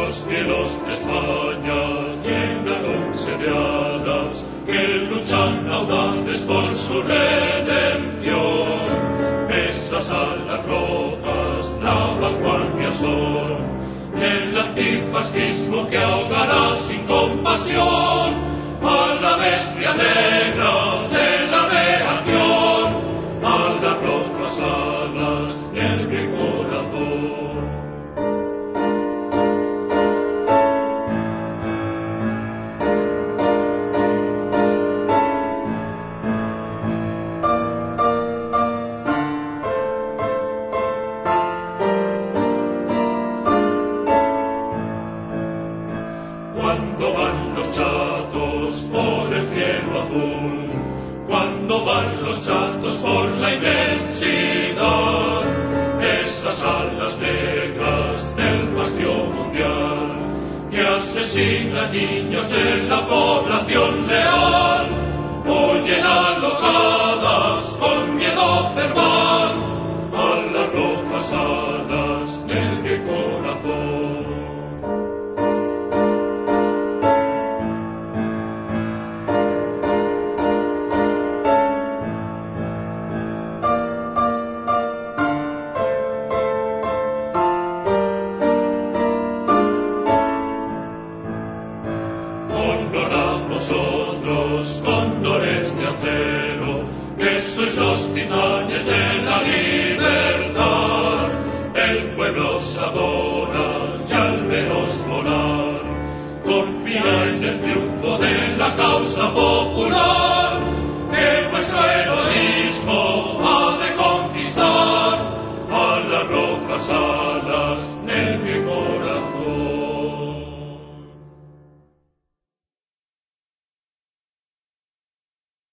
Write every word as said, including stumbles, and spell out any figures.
cielos de España llenándose de alas que luchan audaces por su redención. Esas alas rojas la vanguardia son del antifascismo que ahogará sin compasión a la bestia negra de la reacción, a las rojas alas del mi corazón. Cuando van los chatos por el cielo azul, cuando van los chatos por la inmensidad, esas alas negras del fascio mundial que asesinan niños de la población leal, huyen alocadas con miedo cerval a las rojas alas del mi corazón. Vosotros, cóndores de acero, que sois los titanes de la libertad. El pueblo se adora y al veros volar, confía en el triunfo de la causa popular, que vuestro heroísmo ha de conquistar a las rojas alas